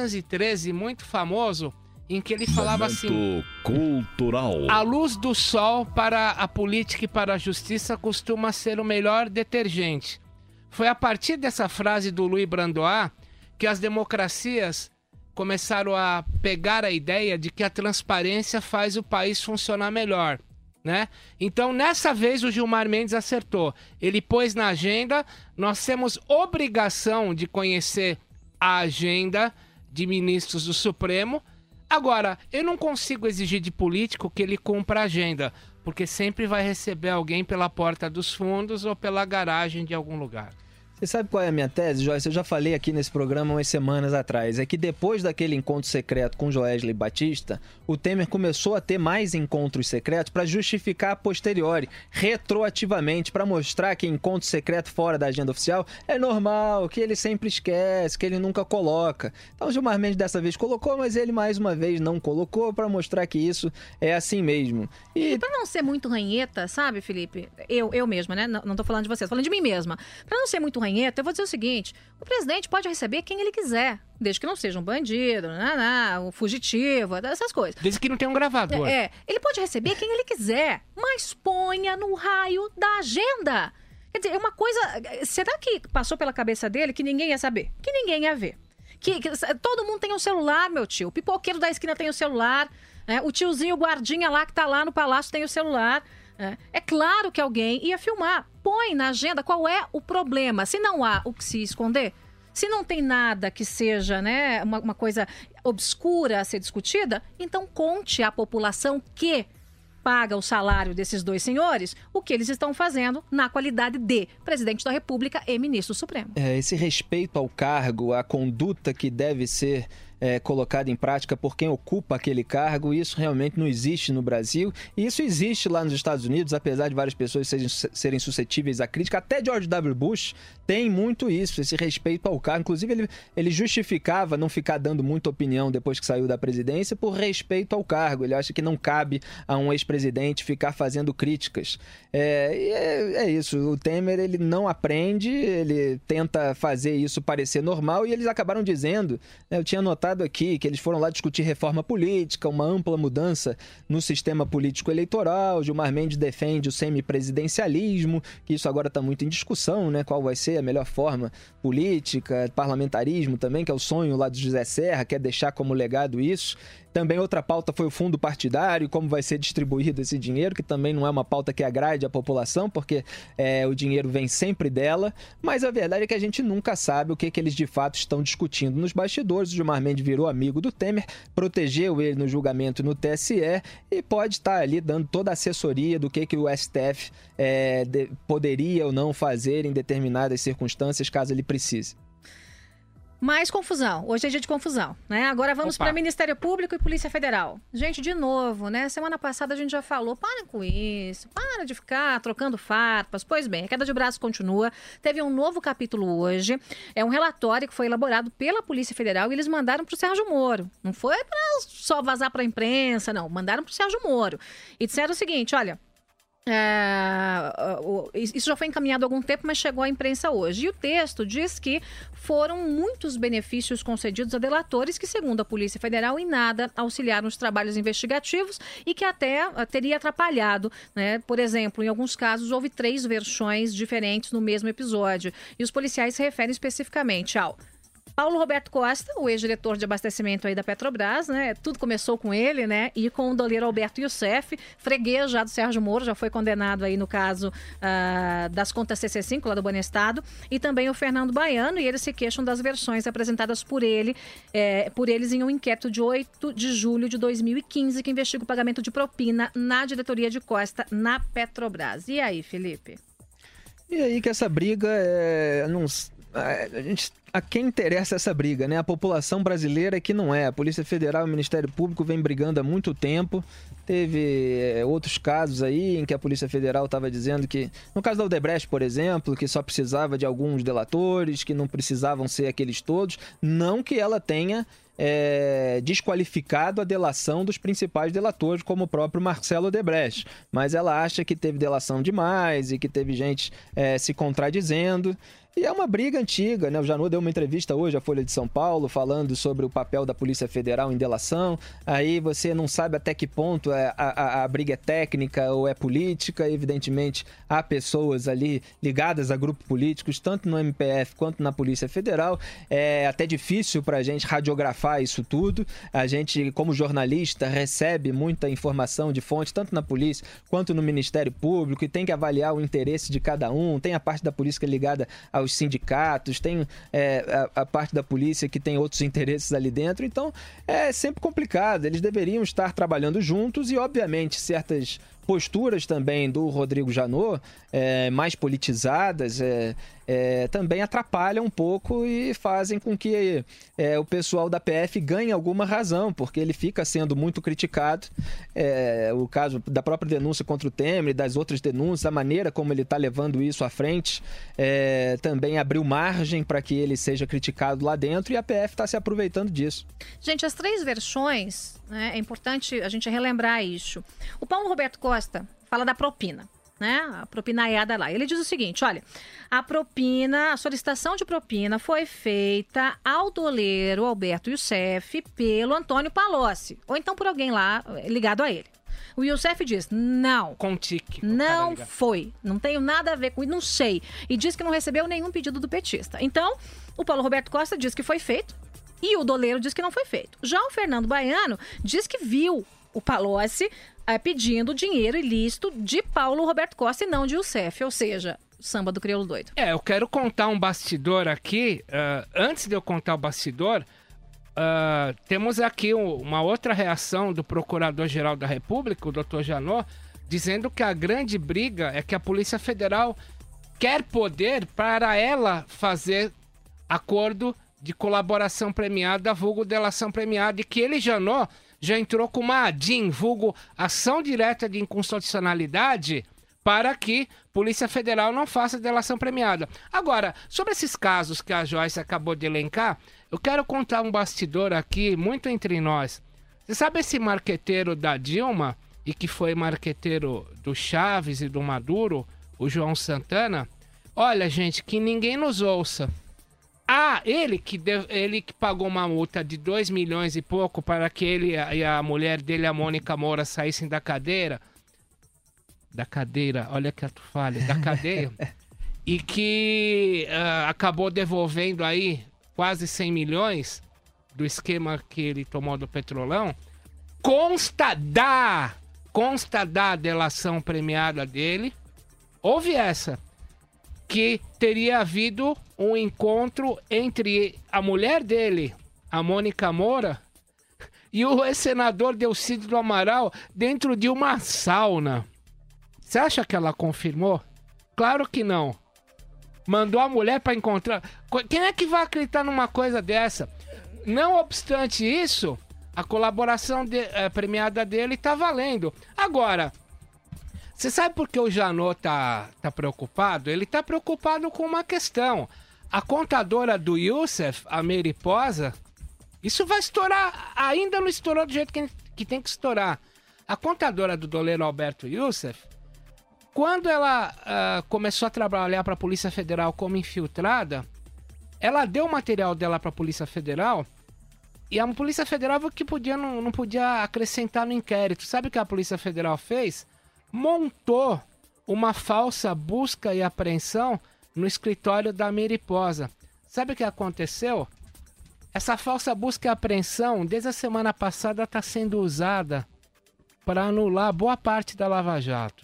1913, muito famoso, em que ele falava assim: cultural. A luz do sol para a política e para a justiça costuma ser o melhor detergente. Foi a partir dessa frase do Louis Brandois que as democracias começaram a pegar a ideia de que a transparência faz o país funcionar melhor, né? Então, nessa vez, o Gilmar Mendes acertou. Ele pôs na agenda. Nós temos obrigação de conhecer a agenda de ministros do Supremo. Agora, eu não consigo exigir de político que ele cumpra a agenda, porque sempre vai receber alguém pela porta dos fundos ou pela garagem de algum lugar. Você sabe qual é a minha tese, Joyce? Eu já falei aqui nesse programa umas semanas atrás. É que depois daquele encontro secreto com Joesley Batista, o Temer começou a ter mais encontros secretos para justificar a posteriori, retroativamente, para mostrar que encontro secreto fora da agenda oficial é normal, que ele sempre esquece, que ele nunca coloca. Então o Gilmar Mendes dessa vez colocou, mas ele mais uma vez não colocou para mostrar que isso é assim mesmo. E para não ser muito ranheta, sabe, Felipe? Eu mesma, né? Não tô falando de vocês, tô falando de mim mesma. Para não ser muito ranheta, eu vou dizer o seguinte: o presidente pode receber quem ele quiser, desde que não seja um bandido, um fugitivo, essas coisas. Desde que não tenha um gravador. Ele pode receber quem ele quiser, mas ponha no raio da agenda. Quer dizer, é uma coisa... Será que passou pela cabeça dele que ninguém ia saber? Que ninguém ia ver? Que todo mundo tem um celular, meu tio. O pipoqueiro da esquina tem o celular, né? O tiozinho, o guardinha lá que tá lá no palácio tem o celular. É claro que alguém ia filmar. Põe na agenda qual é o problema. Se não há o que se esconder, se não tem nada que seja, né, uma coisa obscura a ser discutida, então conte à população que paga o salário desses dois senhores o que eles estão fazendo na qualidade de presidente da República e ministro supremo. Esse respeito ao cargo, a conduta que deve ser colocada em prática por quem ocupa aquele cargo, isso realmente não existe no Brasil, e isso existe lá nos Estados Unidos, apesar de várias pessoas serem suscetíveis à crítica. Até George W. Bush tem muito isso, esse respeito ao cargo. Inclusive, ele justificava não ficar dando muita opinião depois que saiu da presidência por respeito ao cargo. Ele acha que não cabe a um ex-presidente ficar fazendo críticas. É isso, o Temer ele não aprende, ele tenta fazer isso parecer normal, e eles acabaram dizendo, eu tinha notado aqui que eles foram lá discutir reforma política, uma ampla mudança no sistema político eleitoral. Gilmar Mendes defende o semipresidencialismo, que isso agora está muito em discussão, né? Qual vai ser a melhor forma política, parlamentarismo também, que é o sonho lá do José Serra, quer deixar como legado isso. Também outra pauta foi o fundo partidário, como vai ser distribuído esse dinheiro, que também não é uma pauta que agrade a população, porque o dinheiro vem sempre dela, mas a verdade é que a gente nunca sabe o que eles de fato estão discutindo nos bastidores. O Gilmar Mendes virou amigo do Temer, protegeu ele no julgamento no TSE e pode estar ali dando toda a assessoria do que o STF poderia ou não fazer em determinadas circunstâncias, caso ele precise. Mais confusão. Hoje é dia de confusão, né? Agora vamos para Ministério Público e Polícia Federal. Gente, de novo, né? Semana passada a gente já falou, para com isso, para de ficar trocando farpas. Pois bem, a queda de braço continua. Teve um novo capítulo hoje. É um relatório que foi elaborado pela Polícia Federal e eles mandaram para o Sérgio Moro. Não foi para só vazar para a imprensa, não. Mandaram para o Sérgio Moro. E disseram o seguinte, olha, Isso já foi encaminhado há algum tempo, mas chegou à imprensa hoje. E o texto diz que foram muitos benefícios concedidos a delatores que, segundo a Polícia Federal, em nada auxiliaram nos trabalhos investigativos e que até teria atrapalhado, né? Por exemplo, em alguns casos houve 3 versões diferentes no mesmo episódio. E os policiais se referem especificamente ao Paulo Roberto Costa, o ex-diretor de abastecimento aí da Petrobras, né? Tudo começou com ele, né? E com o doleiro Alberto Youssef, freguês já do Sérgio Moro, já foi condenado aí no caso das contas CC5, lá do Banestado, e também o Fernando Baiano, e eles se queixam das versões apresentadas por eles em um inquérito de 8 de julho de 2015, que investiga o pagamento de propina na diretoria de Costa na Petrobras. E aí, Felipe? E aí que essa briga a quem interessa essa briga, né? A população brasileira é que não é. A Polícia Federal e o Ministério Público vem brigando há muito tempo. Teve outros casos aí em que a Polícia Federal estava dizendo que, no caso da Odebrecht, por exemplo, que só precisava de alguns delatores, que não precisavam ser aqueles todos. Não que ela tenha desqualificado a delação dos principais delatores, como o próprio Marcelo Odebrecht. Mas ela acha que teve delação demais e que teve gente se contradizendo. E é uma briga antiga, né? O Janot deu uma entrevista hoje à Folha de São Paulo falando sobre o papel da Polícia Federal em delação. Aí você não sabe até que ponto a briga é técnica ou é política. Evidentemente, há pessoas ali ligadas a grupos políticos, tanto no MPF quanto na Polícia Federal. É até difícil para a gente radiografar isso tudo. A gente, como jornalista, recebe muita informação de fonte, tanto na polícia quanto no Ministério Público, e tem que avaliar o interesse de cada um. Tem a parte da polícia que é ligada aos sindicatos, tem a parte da polícia que tem outros interesses ali dentro, então é sempre complicado. Eles deveriam estar trabalhando juntos e, obviamente, certas posturas também do Rodrigo Janot, mais politizadas, também atrapalham um pouco e fazem com que o pessoal da PF ganhe alguma razão, porque ele fica sendo muito criticado. O caso da própria denúncia contra o Temer e das outras denúncias, a maneira como ele está levando isso à frente, também abriu margem para que ele seja criticado lá dentro, e a PF está se aproveitando disso. Gente, as 3 versões, né, é importante a gente relembrar isso. O Paulo Roberto Costa fala da propina, né? A propinaiada lá. Ele diz o seguinte: olha, a solicitação de propina foi feita ao doleiro Alberto Youssef pelo Antônio Palocci, ou então por alguém lá ligado a ele. O Youssef diz, não, não foi, não tenho nada a ver com isso, não sei. E diz que não recebeu nenhum pedido do petista. Então, o Paulo Roberto Costa diz que foi feito e o doleiro diz que não foi feito. Já o Fernando Baiano diz que viu o Palocci pedindo dinheiro ilícito de Paulo Roberto Costa e não de Youssef, ou seja, samba do crioulo doido. Eu quero contar um bastidor aqui. Antes de eu contar o bastidor, temos aqui uma outra reação do Procurador-Geral da República, o Dr. Janot, dizendo que a grande briga é que a Polícia Federal quer poder para ela fazer acordo de colaboração premiada, vulgo delação premiada, e que ele, Janot, já entrou com uma ADIM, vulgo ação direta de inconstitucionalidade, para que Polícia Federal não faça delação premiada. Agora, sobre esses casos que a Joyce acabou de elencar, eu quero contar um bastidor aqui, muito entre nós. Você sabe esse marqueteiro da Dilma, e que foi marqueteiro do Chaves e do Maduro, o João Santana? Olha, gente, que ninguém nos ouça. Ele que pagou uma multa de 2 milhões e pouco para que ele e a mulher dele, a Mônica Moura, saíssem da cadeira. Da cadeira, olha que tu falha, da cadeia. E que acabou devolvendo aí quase 100 milhões do esquema que ele tomou do Petrolão. Consta da delação premiada dele. Houve essa. Que teria havido um encontro entre a mulher dele, a Mônica Moura, e o ex-senador Delcídio do Amaral dentro de uma sauna. Você acha que ela confirmou? Claro que não. Mandou a mulher para encontrar. Quem é que vai acreditar numa coisa dessa? Não obstante isso, a colaboração premiada dele está valendo. Agora, você sabe por que o Janot tá preocupado? Ele tá preocupado com uma questão. A contadora do Youssef, a Mariposa, isso vai estourar. Ainda não estourou do jeito que tem que estourar. A contadora do doleiro Alberto Youssef Quando ela começou a trabalhar para a Polícia Federal como infiltrada, ela deu o material dela para a Polícia Federal e a Polícia Federal que não podia acrescentar no inquérito. Sabe o que a Polícia Federal fez? Montou uma falsa busca e apreensão no escritório da Mariposa. Sabe o que aconteceu? Essa falsa busca e apreensão, desde a semana passada, está sendo usada para anular boa parte da Lava Jato.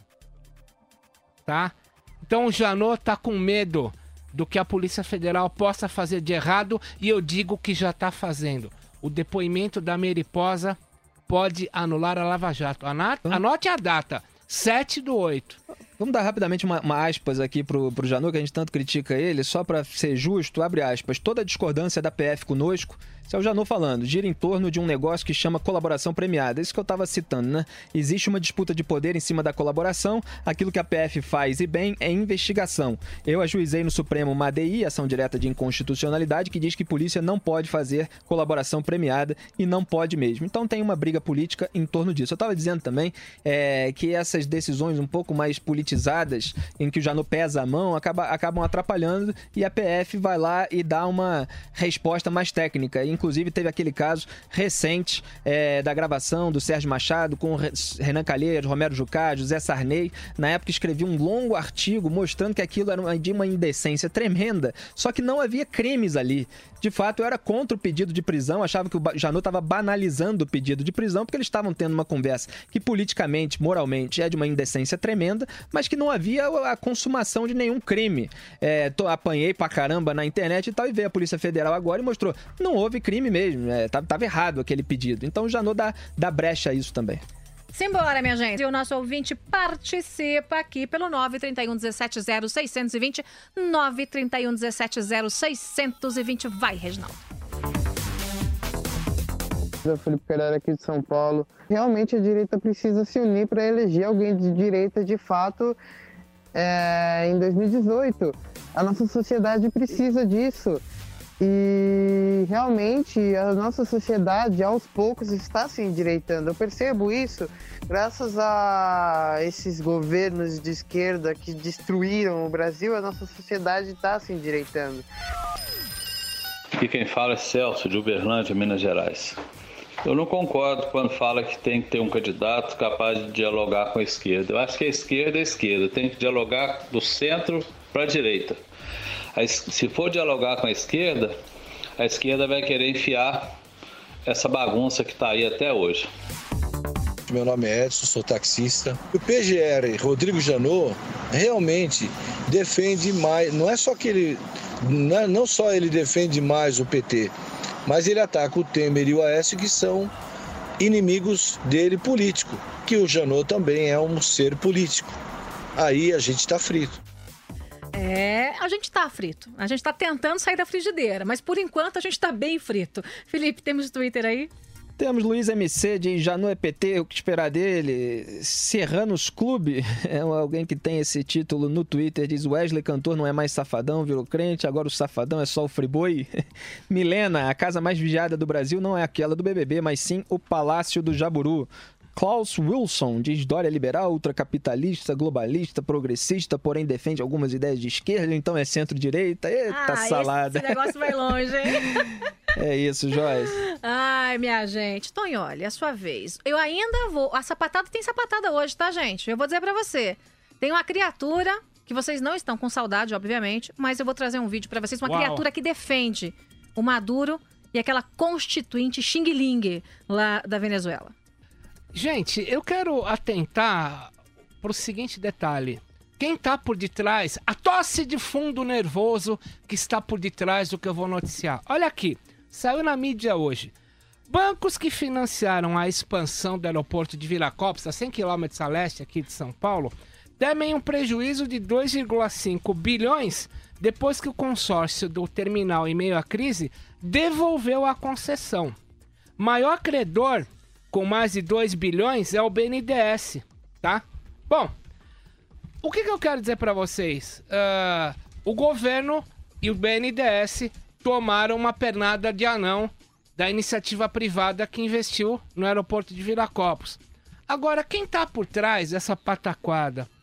Tá? Então o Janot tá com medo do que a Polícia Federal possa fazer de errado, e eu digo que já está fazendo. O depoimento da Mariposa pode anular a Lava Jato. Anote a data, 7/8. Vamos dar rapidamente uma aspas aqui pro Janot, que a gente tanto critica ele, só para ser justo, abre aspas. Toda a discordância da PF conosco, isso é o Janot falando, gira em torno de um negócio que chama colaboração premiada. Isso que eu estava citando, né? Existe uma disputa de poder em cima da colaboração. Aquilo que a PF faz, e bem, é investigação. Eu ajuizei no Supremo uma ADI, ação direta de inconstitucionalidade, que diz que polícia não pode fazer colaboração premiada, e não pode mesmo. Então tem uma briga política em torno disso. Eu estava dizendo também que essas decisões um pouco mais politizadas, em que o Janot pesa a mão, acabam atrapalhando, e a PF vai lá e dá uma resposta mais técnica. Inclusive teve aquele caso recente da gravação do Sérgio Machado com Renan Calheiros, Romero Jucá, José Sarney. Na época escrevi um longo artigo mostrando que aquilo era de uma indecência tremenda, só que não havia crimes ali. De fato, eu era contra o pedido de prisão, achava que o Janot estava banalizando o pedido de prisão, porque eles estavam tendo uma conversa que politicamente, moralmente, é de uma indecência tremenda, mas que não havia a consumação de nenhum crime. Apanhei pra caramba na internet e tal, e veio a Polícia Federal agora e mostrou, não houve crime mesmo, tava errado aquele pedido. Então o Janot dá brecha a isso também. Simbora, minha gente. E o nosso ouvinte participa aqui pelo 931-17-0620. 931-17-0620. Vai, Reginaldo. Eu, Felipe Pereira, aqui de São Paulo. Realmente a direita precisa se unir para eleger alguém de direita de fato em 2018. A nossa sociedade precisa disso. E realmente a nossa sociedade aos poucos está se endireitando. Eu percebo isso graças a esses governos de esquerda que destruíram o Brasil. A nossa sociedade está se endireitando. Aqui quem fala é Celso, de Uberlândia, Minas Gerais. Eu não concordo quando fala que tem que ter um candidato capaz de dialogar com a esquerda. Eu acho que a esquerda é a esquerda, tem que dialogar do centro para a direita. Se for dialogar com a esquerda vai querer enfiar essa bagunça que está aí até hoje. Meu nome é Edson, sou taxista. O PGR, Rodrigo Janot, realmente defende mais, não só ele defende mais o PT, mas ele ataca o Temer e o Aécio, que são inimigos dele político, que o Janot também é um ser político. Aí a gente está frito. A gente tá frito. A gente tá tentando sair da frigideira, mas por enquanto a gente tá bem frito. Felipe, temos Twitter aí? Temos Luiz MC, de Janot é PT, o que esperar dele? Serranos Clube, é alguém que tem esse título no Twitter, diz Wesley Cantor não é mais safadão, virou crente, agora o safadão é só o Friboi. Milena, a casa mais vigiada do Brasil não é aquela do BBB, mas sim o Palácio do Jaburu. Klaus Wilson diz Dória liberal, ultracapitalista, globalista, progressista, porém defende algumas ideias de esquerda, então é centro-direita. Eita, salada. Esse negócio vai longe, hein? É isso, Joyce. Ai, minha gente. Tonholi, é a sua vez. Eu ainda vou... A sapatada tem sapatada hoje, tá, gente? Eu vou dizer pra você. Tem uma criatura que vocês não estão com saudade, obviamente, mas eu vou trazer um vídeo pra vocês. Uma criatura que defende o Maduro e aquela constituinte Xing Ling lá da Venezuela. Gente, eu quero atentar para o seguinte detalhe. Quem está por detrás, a tosse de fundo nervoso que está por detrás do que eu vou noticiar. Olha aqui, saiu na mídia hoje. Bancos que financiaram a expansão do aeroporto de Viracopos, a 100 km a leste aqui de São Paulo, temem um prejuízo de 2,5 bilhões depois que o consórcio do terminal, em meio à crise, devolveu a concessão. Maior credor com mais de 2 bilhões é o BNDES, tá? Bom, o que eu quero dizer para vocês? O governo e o BNDES tomaram uma pernada de anão da iniciativa privada que investiu no aeroporto de Viracopos. Agora, quem tá por trás dessa pataquada?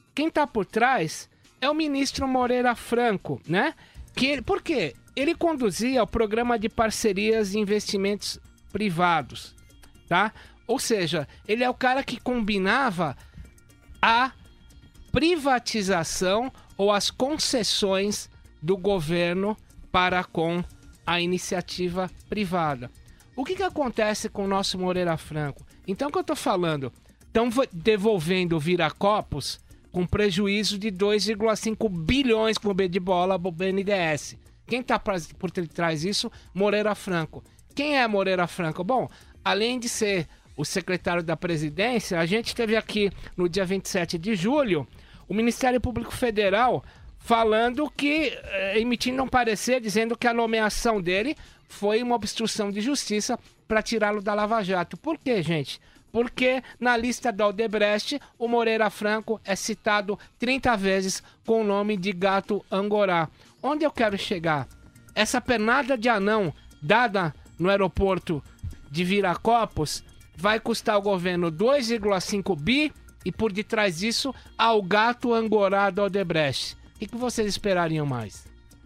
quem está por trás é o ministro Moreira Franco, né? Por quê? Ele conduzia o programa de parcerias e investimentos privados, tá? Ou seja, ele é o cara que combinava a privatização ou as concessões do governo para com a iniciativa privada. O que acontece com o nosso Moreira Franco? Então, o que eu estou falando? Estão devolvendo o Viracopos com prejuízo de 2,5 bilhões com B de bola para o BNDES. Quem está por trás disso? Moreira Franco. Quem é Moreira Franco? Bom, além de ser o secretário da presidência, a gente teve aqui no dia 27 de julho o Ministério Público Federal falando que, emitindo um parecer dizendo que a nomeação dele foi uma obstrução de justiça para tirá-lo da Lava Jato. Por quê, gente? Porque na lista da Odebrecht, o Moreira Franco é citado 30 vezes com o nome de gato angorá. Onde eu quero chegar? Essa pernada de anão dada no aeroporto de Viracopos vai custar ao governo 2,5 bi e por detrás disso ao gato angorá da Odebrecht. O que vocês esperariam mais?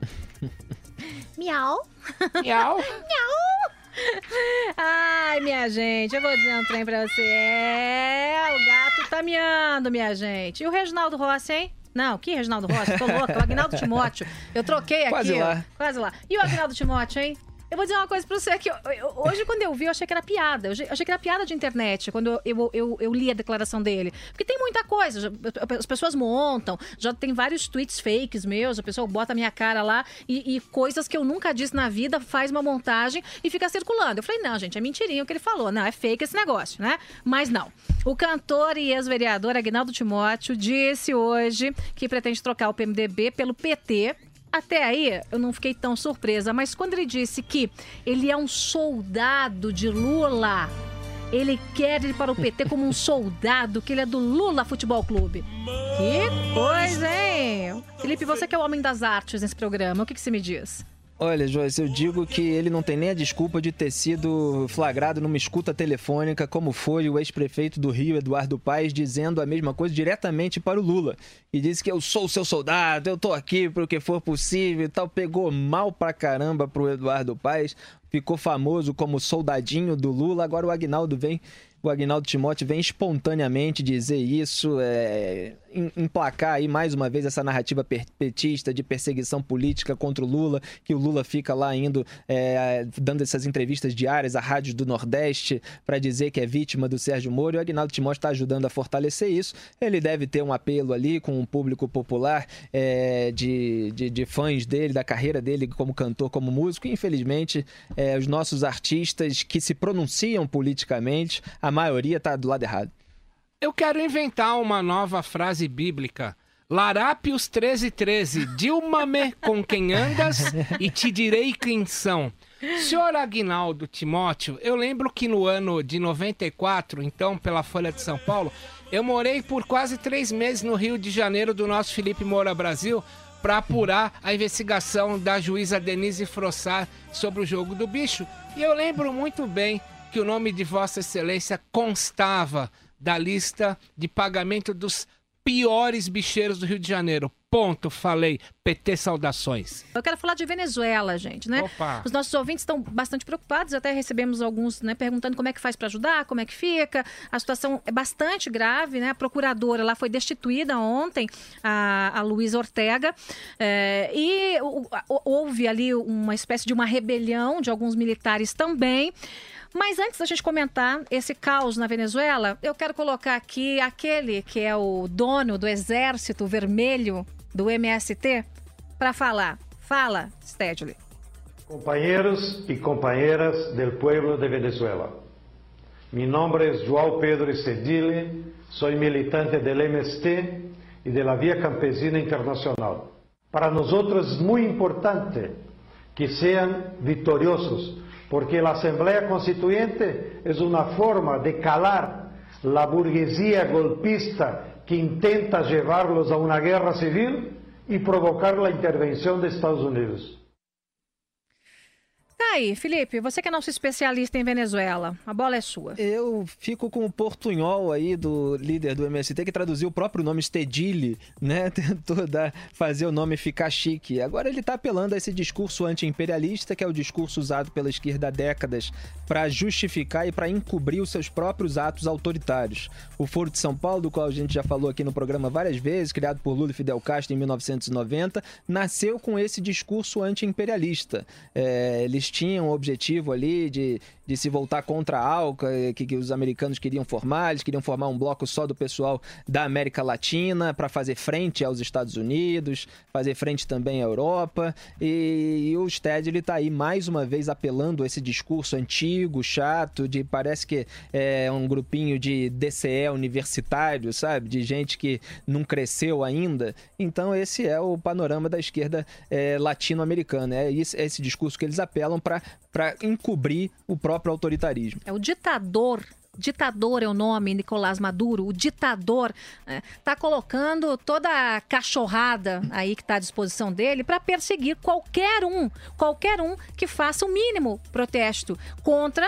Miau. Miau. Miau. Ai, minha gente, eu vou dizer um trem pra você. O gato tá miando, minha gente. E o Reginaldo Rossi, hein? Não, que Reginaldo Rossi? Tô louca. O Agnaldo Timóteo. Eu troquei aqui. Quase lá. Quase lá. E o Agnaldo Timóteo, hein? Eu vou dizer uma coisa pra você, que hoje quando eu vi, eu achei que era piada. Eu achei que era piada de internet, quando eu li a declaração dele. Porque tem muita coisa, as pessoas montam, já tem vários tweets fakes meus, a pessoa bota a minha cara lá e coisas que eu nunca disse na vida, faz uma montagem e fica circulando. Eu falei, não, gente, é mentirinha o que ele falou. Não, é fake esse negócio, né? Mas não. O cantor e ex-vereador Agnaldo Timóteo disse hoje que pretende trocar o PMDB pelo PT. Até aí, eu não fiquei tão surpresa, mas quando ele disse que ele é um soldado de Lula, ele quer ir para o PT como um soldado, que ele é do Lula Futebol Clube. Que coisa, hein? Felipe, você que é o homem das artes nesse programa, o que você me diz? Olha, Joyce, eu digo que ele não tem nem a desculpa de ter sido flagrado numa escuta telefônica, como foi o ex-prefeito do Rio, Eduardo Paes, dizendo a mesma coisa diretamente para o Lula. E disse que eu sou o seu soldado, eu tô aqui para o que for possível e tal. Pegou mal pra caramba pro Eduardo Paes, ficou famoso como soldadinho do Lula. Agora o Agnaldo Timóteo vem espontaneamente dizer isso, emplacar aí mais uma vez essa narrativa petista de perseguição política contra o Lula, que o Lula fica lá indo, dando essas entrevistas diárias à Rádio do Nordeste para dizer que é vítima do Sérgio Moro, e o Agnaldo Timóteo está ajudando a fortalecer isso. Ele deve ter um apelo ali com um público popular de fãs dele, da carreira dele como cantor, como músico, e infelizmente os nossos artistas que se pronunciam politicamente, a maioria está do lado errado. Eu quero inventar uma nova frase bíblica. Larápios 13:13, Dilma-me com quem andas e te direi quem são. Senhor Agnaldo Timóteo, eu lembro que no ano de 94, então pela Folha de São Paulo, eu morei por quase 3 meses no Rio de Janeiro do nosso Felipe Moura Brasil para apurar a investigação da juíza Denise Frossard sobre o jogo do bicho. E eu lembro muito bem que o nome de Vossa Excelência constava da lista de pagamento dos piores bicheiros do Rio de Janeiro. Ponto, falei. PT, saudações. Eu quero falar de Venezuela, gente, né? Opa. Os nossos ouvintes estão bastante preocupados, até recebemos alguns, né, perguntando como é que faz para ajudar, como é que fica. A situação é bastante grave, né? A procuradora lá foi destituída ontem, a Luísa Ortega, e houve ali uma espécie de uma rebelião de alguns militares também. Mas antes da gente comentar esse caos na Venezuela, eu quero colocar aqui aquele que é o dono do Exército Vermelho, do MST, para falar. Fala, Stedley. Compañeros y compañeras del pueblo de Venezuela. Mi nombre es João Pedro Stedley, soy militante del MST y de la Vía Campesina Internacional. Para nosotros es muy importante que sean victoriosos, porque la Asamblea Constituyente es una forma de calar la burguesía golpista que intenta llevarlos a una guerra civil y provocar la intervención de Estados Unidos. Aí, Felipe, você que é nosso especialista em Venezuela, a bola é sua. Eu fico com o portunhol aí do líder do MST, que traduziu o próprio nome Stedili, né? Tentou fazer o nome ficar chique. Agora ele tá apelando a esse discurso anti-imperialista, que é o discurso usado pela esquerda há décadas para justificar e para encobrir os seus próprios atos autoritários. O Foro de São Paulo, do qual a gente já falou aqui no programa várias vezes, criado por Lula e Fidel Castro em 1990, nasceu com esse discurso anti-imperialista. Eles tinham o objetivo ali de se voltar contra a ALCA, que os americanos queriam formar. Eles queriam formar um bloco só do pessoal da América Latina para fazer frente aos Estados Unidos, fazer frente também à Europa. E o Stedley está aí mais uma vez apelando a esse discurso antigo, chato, parece que é um grupinho de DCE universitário, sabe? De gente que não cresceu ainda. Então esse é o panorama da esquerda latino-americana. É esse discurso que eles apelam para encobrir o próprio autoritarismo. É o ditador é o nome, Nicolás Maduro, o ditador está colocando toda a cachorrada aí que está à disposição dele para perseguir qualquer um que faça o mínimo protesto contra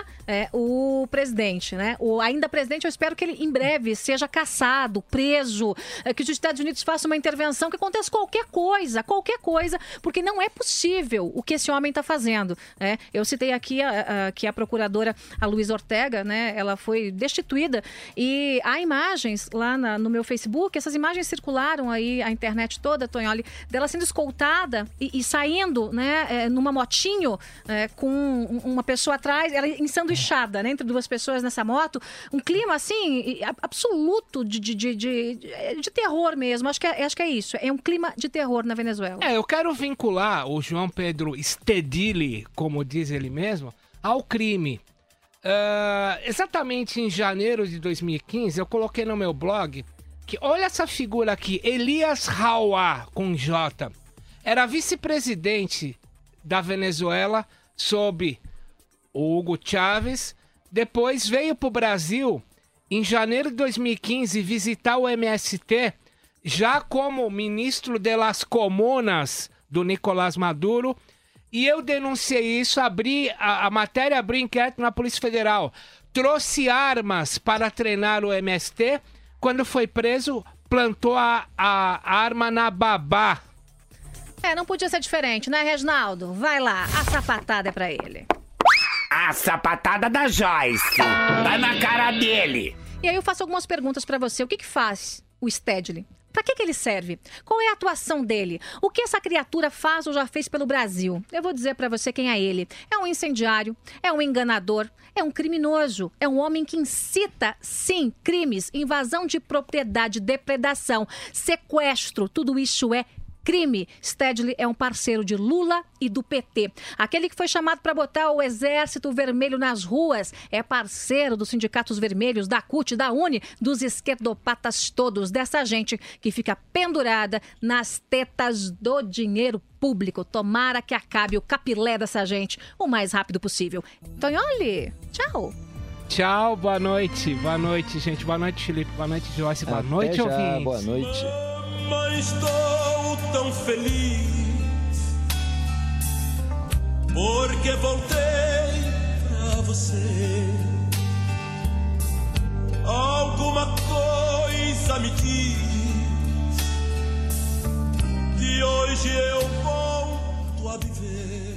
o presidente, né? O ainda presidente, eu espero que ele em breve seja caçado, preso, que os Estados Unidos façam uma intervenção, que aconteça qualquer coisa, porque não é possível o que esse homem está fazendo. Eu citei aqui que a procuradora, a Luísa Ortega, né? Ela foi destituída e há imagens lá no meu Facebook, essas imagens circularam aí a internet toda, Tonholi, dela sendo escoltada e saindo, né, numa motinho com uma pessoa atrás, ela ensanduichada, né, entre duas pessoas nessa moto, um clima assim absoluto de terror mesmo, acho que é isso, é um clima de terror na Venezuela. Eu quero vincular o João Pedro Stedili, como diz ele mesmo, ao crime. Exatamente em janeiro de 2015, eu coloquei no meu blog que, olha essa figura aqui, Elias Rauá, com J. Era vice-presidente da Venezuela sob o Hugo Chávez. Depois veio para o Brasil, em janeiro de 2015, visitar o MST, já como ministro de las Comunas do Nicolás Maduro. E eu denunciei isso, abri a matéria, abri inquérito na Polícia Federal. Trouxe armas para treinar o MST. Quando foi preso, plantou a arma na babá. Não podia ser diferente, né, Reginaldo? Vai lá, a sapatada é pra ele. A sapatada da Joyce. Tá na cara dele. E aí eu faço algumas perguntas pra você. O que faz o Stedley? Pra que ele serve? Qual é a atuação dele? O que essa criatura faz ou já fez pelo Brasil? Eu vou dizer pra você quem é ele. É um incendiário, é um enganador, é um criminoso, é um homem que incita, sim, crimes, invasão de propriedade, depredação, sequestro, tudo isso é crime. Stedley é um parceiro de Lula e do PT. Aquele que foi chamado para botar o Exército Vermelho nas ruas é parceiro dos sindicatos vermelhos, da CUT, da UNE, dos esquerdopatas todos, dessa gente que fica pendurada nas tetas do dinheiro público. Tomara que acabe o capilé dessa gente o mais rápido possível. Tonholi, tchau. Tchau, boa noite. Boa noite, gente. Boa noite, Felipe. Boa noite, Joyce. Boa noite, ouvintes. Boa noite. Mas estou tão feliz porque voltei pra você. Alguma coisa me diz que hoje eu volto a viver.